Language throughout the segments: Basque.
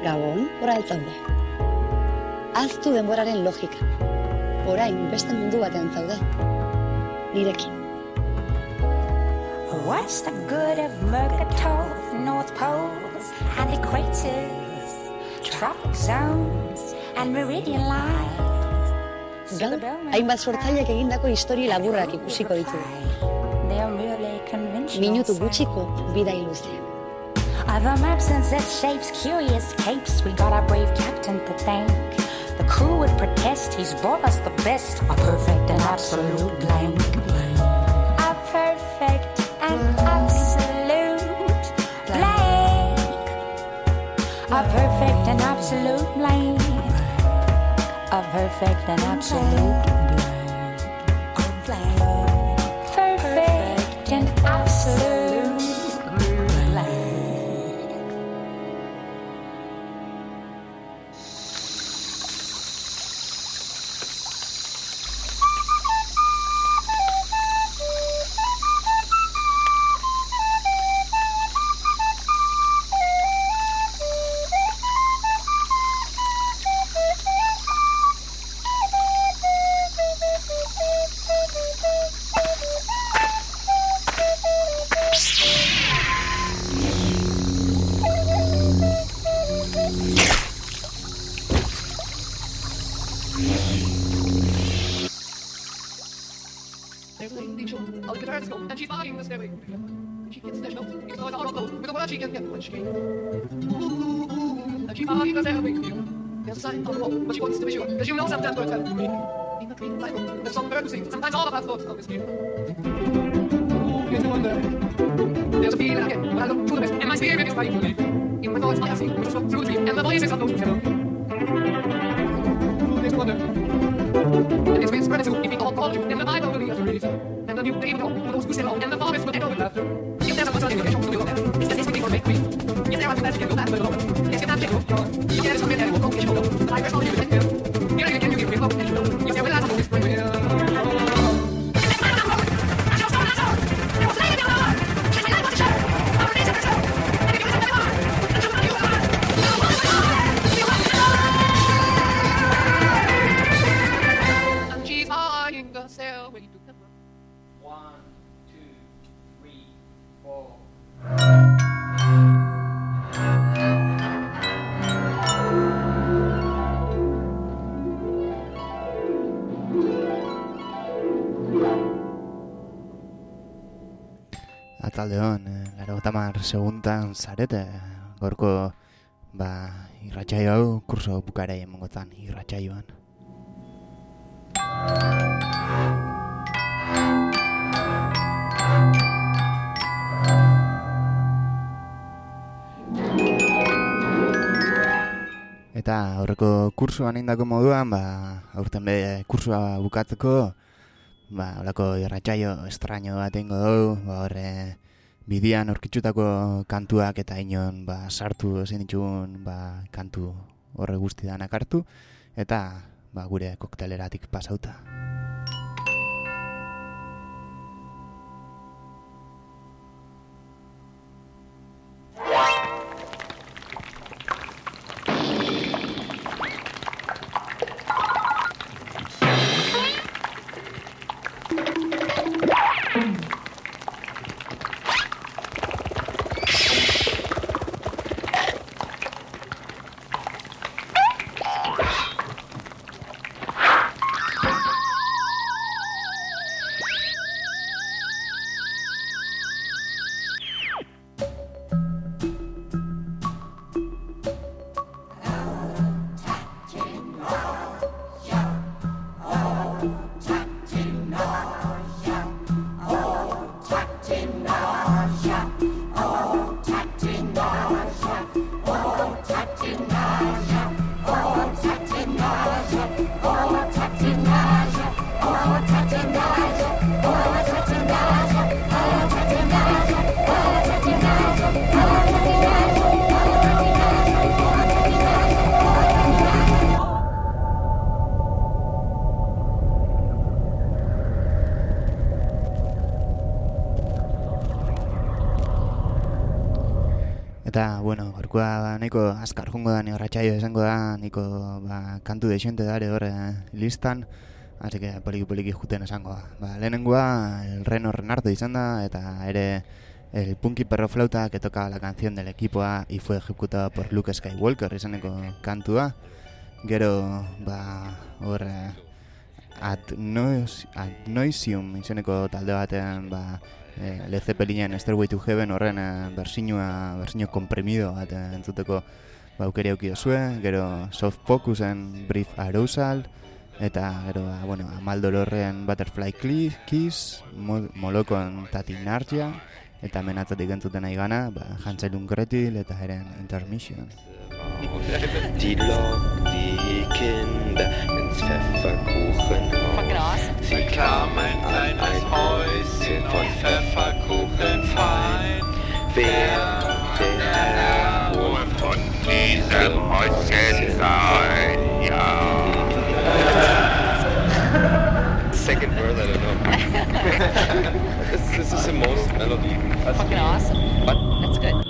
Gabon, ora altzaude. Aztu denboraren logika. Orain beste mundu batean zaude. Nirekin. What's the good of Mercator, North Poles, and equators, tropic zones, and meridian lines? Gaur, hainbat sortzaileek egindako histori laburrak ikusiko ditugu. Minutu gutxiko bidai luzean. Other maps and set shapes, curious capes. We got our brave captain to thank. The crew would protest. He's brought us the best. A perfect and absolute blank. A perfect and absolute blank. A perfect and absolute blank. A perfect and absolute blank. Perfect and absolute. And she's buying the stairway. She gets the shelf. It's always all clothes with the word she can get when she can. And she's buying the stairway. There's a sign on the wall, but she wants to be sure. Because you know sometimes birds have to break. In the green light, there's some bird who sings. Sometimes all of our thoughts come this year. Here's the wonder. There's a feeling I get when I look to the west, and my spirit is fighting for me. In my thoughts I have seen, which is through the trees, and the voices of those who tell. There's a wonder. And it's been spread to, if we all call you, and the Bible will lead us to read. And the new day will go for those who say no, and the forest will echo with laughter. If there's a person in the show, we'll go there. It's just something for make me. If there are two that can go back, we'll go. Yes, if that can go, you can something that will go, get you go. But I first all you can do. Here you can you give me hope, and you know. If there will last, this way will. Atzaldeon, 80 segundan zarete, gorko irratsaio hau kurso bukarei emongotan irratsaioan. Eta aurreko kursoan indako moduan, aurten be kursoa bukatzeko, holako irratsaio estraño bat eingo dugu, horre bidean aurkitutako kantuak eta inon sartu ezin ditugun kantu horre guztidanak hartu eta gure kokteleratik pasauta. Eta, bueno, gorkoa nahiko azkar jungo da, irratsaio izango da, nahiko kantu deixente dare hor listan, así que poliki juten esango da. Lehenengoa, el Reno Renardo izan da, eta ere el punky perro flauta que toca la canción del equipo A y fue ejecutado por Luke Skywalker izaneko kantua. Gero, hor Ad Noisium izaneko talde batean, Led Zeppelinen Stairway to Heaven horren versiño comprimido bat entzuteko aukeri auki dozue. Gero Soft Focusen Brief Arousal, eta gero Amaldor horren Butterfly Kiss, Molokon Tatinargia, eta menatzatik entzuten nahi gana Hanselun Gretel eta eren Intermission. Die Lok, die Kinder ins Pfefferkuchenhaus. Sie kamen ein kleines Häuschen von Pfefferkuchen fein. Wer der Herr wohl von diesem Häuschen sei, ja. Second word, I don't know. This is the most melody. Fucking awesome. But that's good.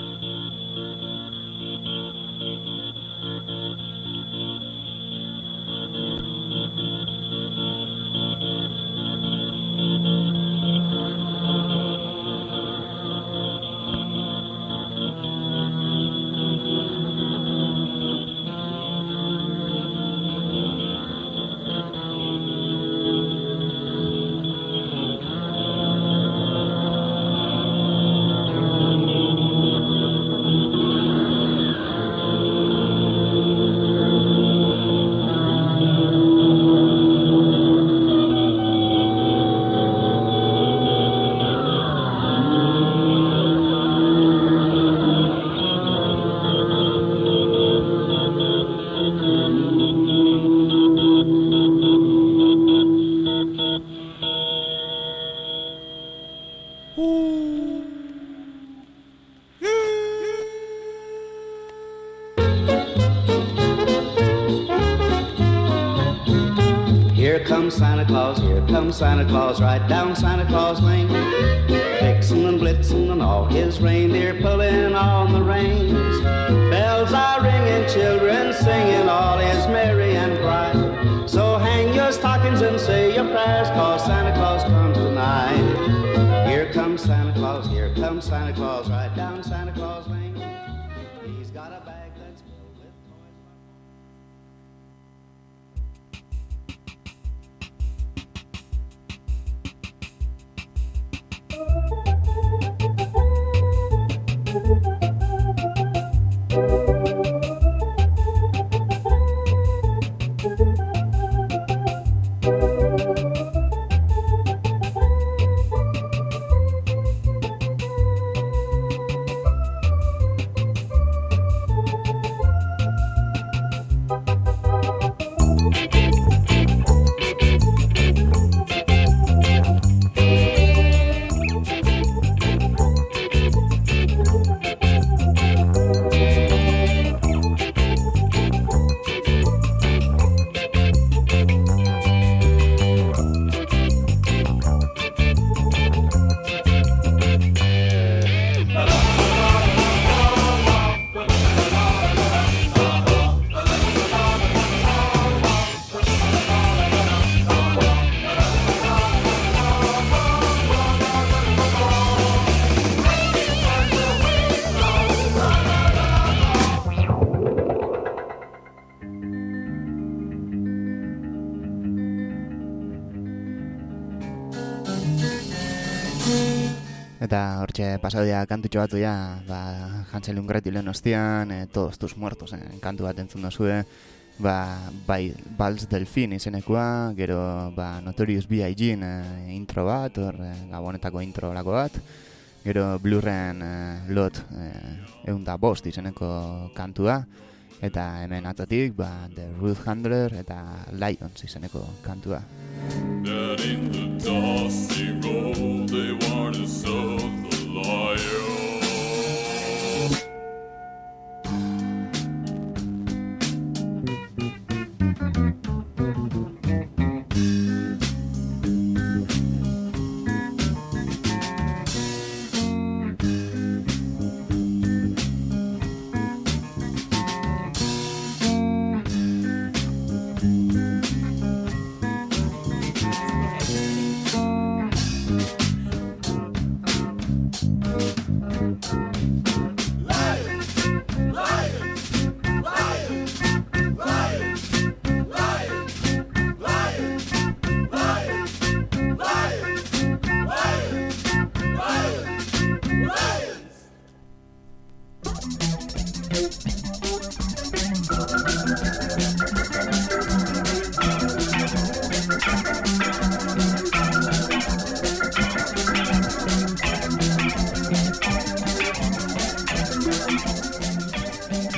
Santa Claus right down Santa Claus Lane, Vixen and Blitzen and all his reindeer pulling on the reins. Bells are ringing, children singing, all is merry and bright. So hang your stockings and say your prayers, 'cause Santa Claus comes tonight. Here comes Santa Claus right down Santa Claus Lane. He's got a bag that's filled with toys. Eta hortxe pasadia kantutxo batzu Hanselun Gretilen ostian, Todos tus muertos, kantu bat entzun dozue, bai Vals Delfin izenekoa, gero Notorious B.I.G. Intro bat, gabonetako intro lako bat, gero Blurren Lot 105 izeneko kantua, eta hemen atzatik The Ruth Handler eta Lions izeneko kantua. That in the dusty road they warn us of the lion.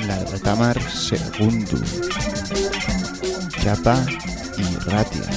Lauretamar segundu. Txapa irratia.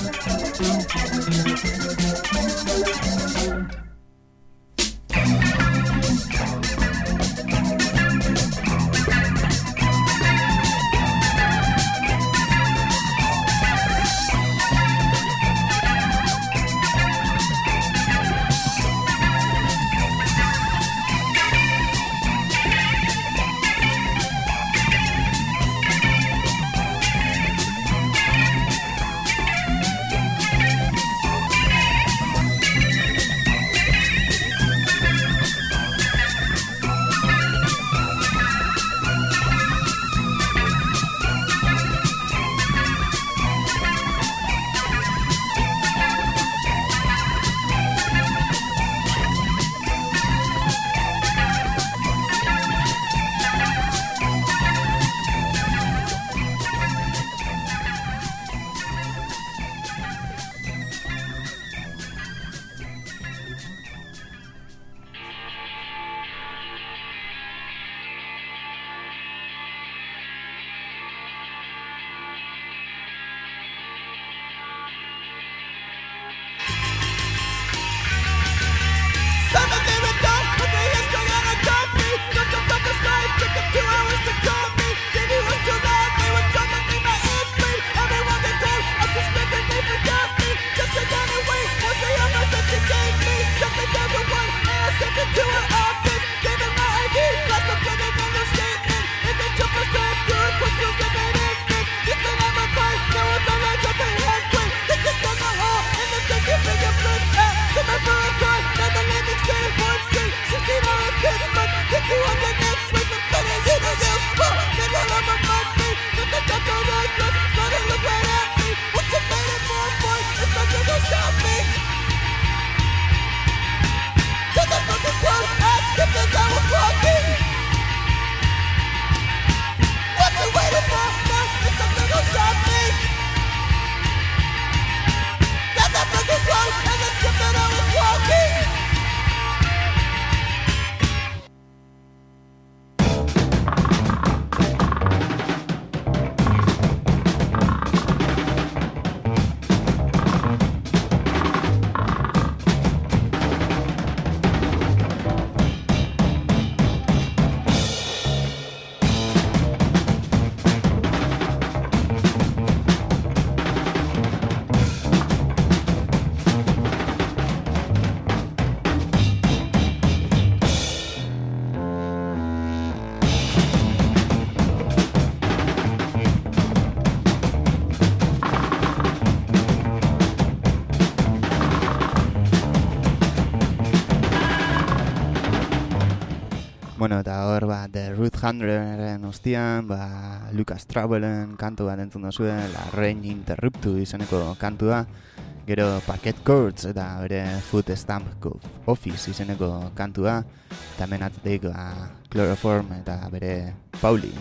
Bueno, eta hor, The Root 100-ren ostian, Lucas Trouble-en kantu bat entzun duzue, La Reign Interruptu izeneko kantua, gero Parquet Courts eta bere Food Stamp Office izeneko kantua, eta hemen atzetik Chloroform eta bere Pauli.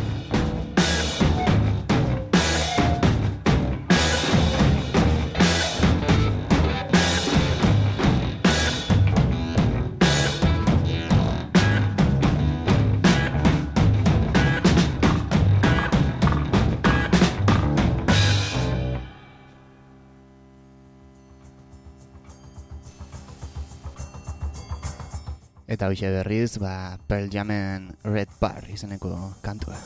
Eta hoxe berriz, Pearl Jamen Red Bar izeneko kantua.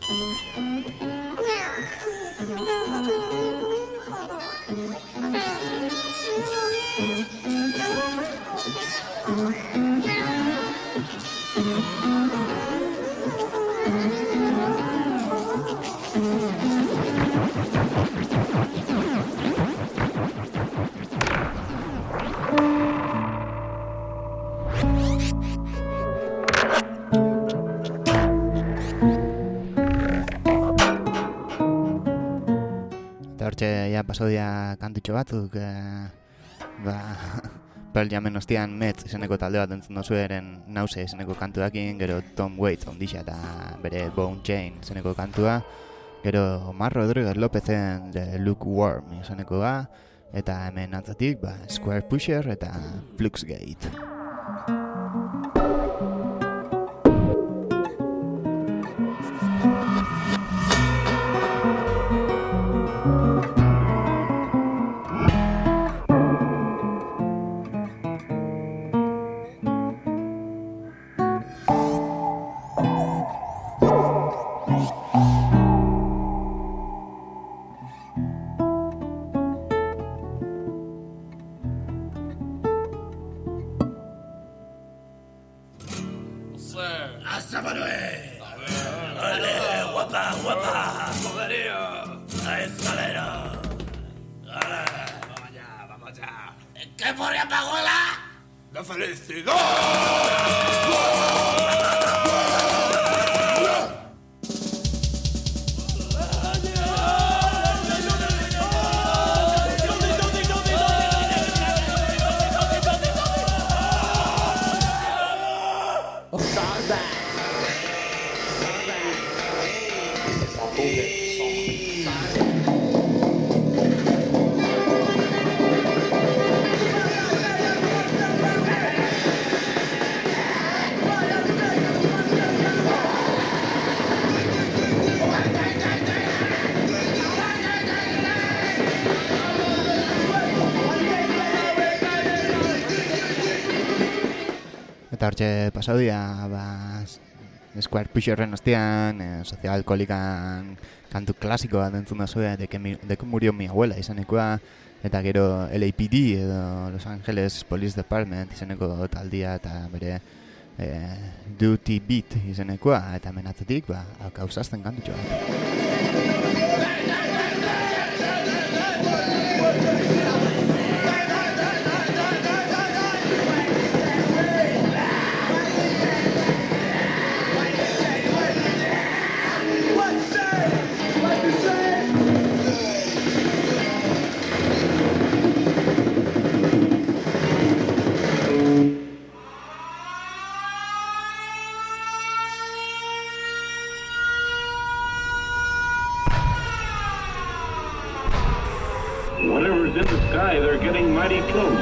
Ja pasodia kantutxo batzuk, Pearl Jamen ostian Metz izeneko talde bat entzun dozu eren Nause izeneko kantuakin, gero Tom Waits ondixa eta bere Bone Chain izeneko kantua, gero Mar Rodriguez Lopezen The Lukewarm izeneko eta hemen atzatik Square Pusher eta Fluxgate. Eta hortxe pasaudia, Square Pusherren ostean, Social Alcoholican kantu klasiko bat entzun dazue, de que murió mi abuela izanekoa, eta gero LAPD edo Los Angeles Police Department izeneko taldia eta bere Duty Beat izenekoa, eta menatzetik, gauzazten kantutxo bat. Whatever's in the sky, they're getting mighty close.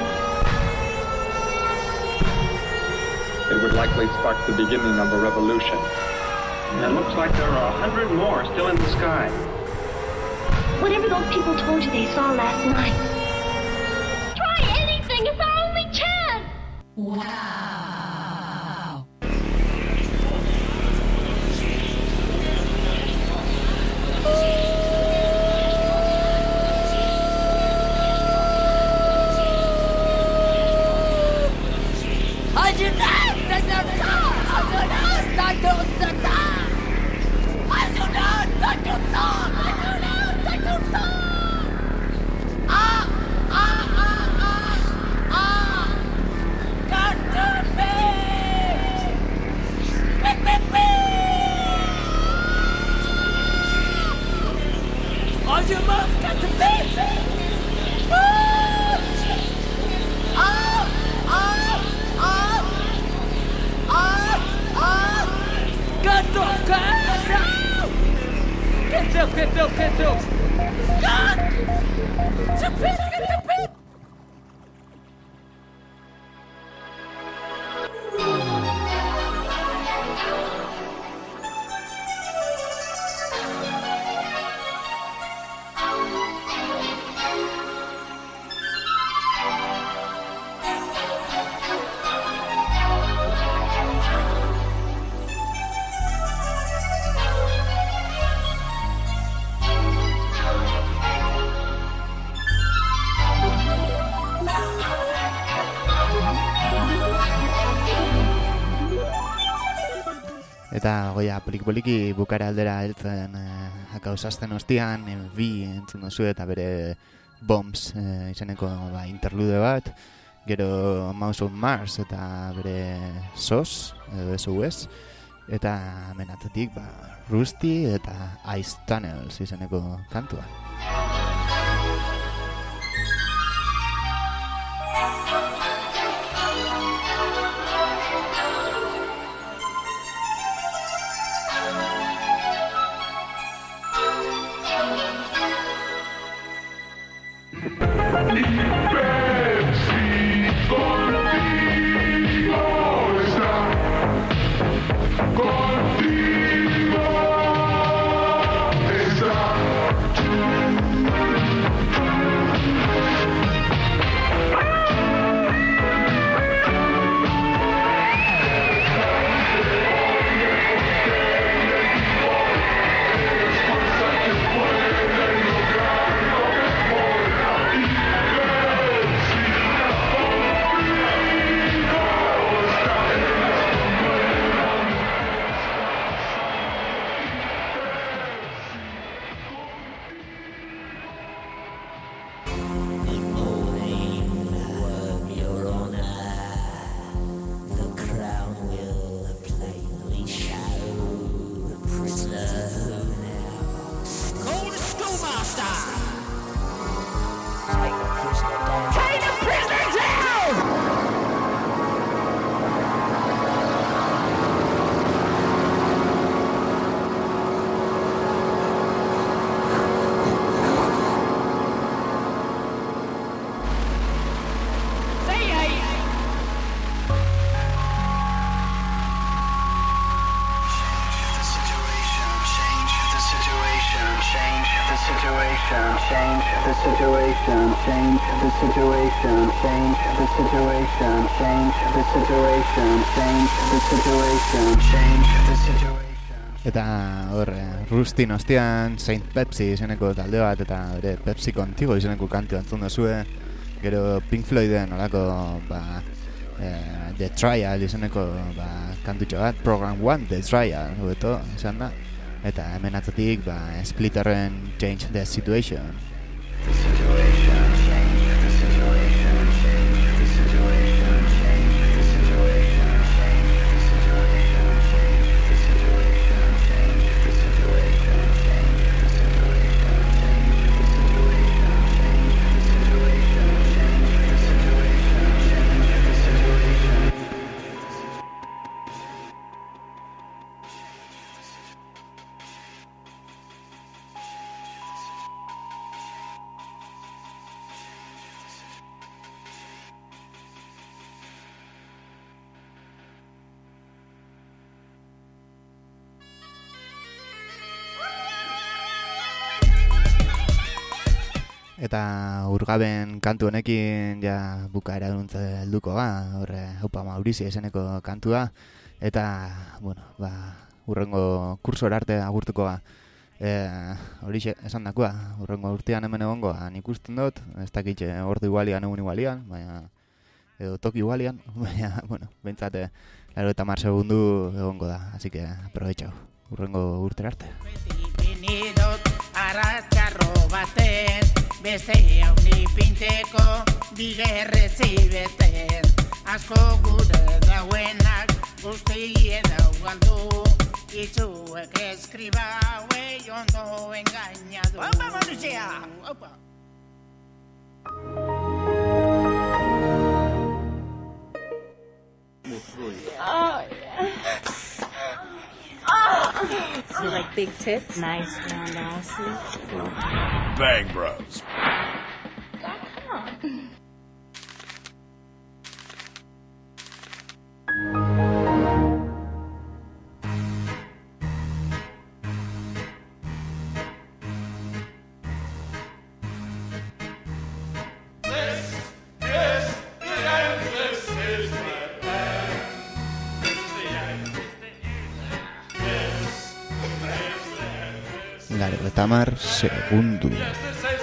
It would likely spark the beginning of a revolution. It looks like there are 100 more still in the sky. Whatever those people told you they saw last night. Try anything, it's our only chance! Wow! Eta goia poliki bukara aldera heltzen akausazten ostian bi entzun duzu eta bere Bombs izeneko interlude bat, gero Mouse on Mars eta bere SOS edo SOS, eta menatzetik Rusty eta Ice Tunnels izeneko kantua. Eta hor, Rusty ostean Saint Pepsi izeneko talde bat eta bere Pepsi Contigo izeneko kantu antzun duzue, gero Pink Floyden olako The Trial izeneko kantutxo bat, Program 1 The Trial hobeto izan da, eta hemen atzatik Splitterren Change the Situation. Eta urgaben kantu honekin ja bukaera duntze helduko horre haupa Maurizio izeneko kantua, eta bueno, urrengo kursora arte agurtuko horixe esan dakoa, urrengo urtean hemen egongo nik usten dut, ez dakit ordu igualian egun igualian, baina edo toki igualian, baina bueno, behintzate 90 segundu egongo da, así que aprovechau, urrengo urtera arte. Arratxarro baten, beste hauni pinteko, bigerretzi beten. Asko gure dauenak, guztie daugaldu, itzuek eskriba hauei ondo engainadu. Opa, Manusia! Opa! Oh, yeah. You like big tits? Nice round asses. Bang Bros. Tamar segundo.